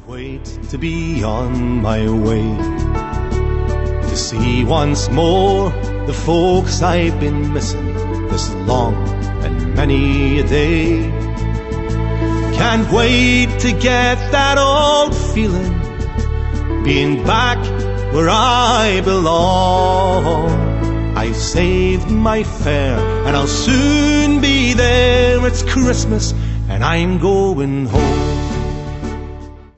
wait to be on my way to see once more the folks I've been missing this long and many a day. Can't wait to get that old feeling, being back where I belong. I've saved my fare and I'll soon be there. It's Christmas and I'm going home.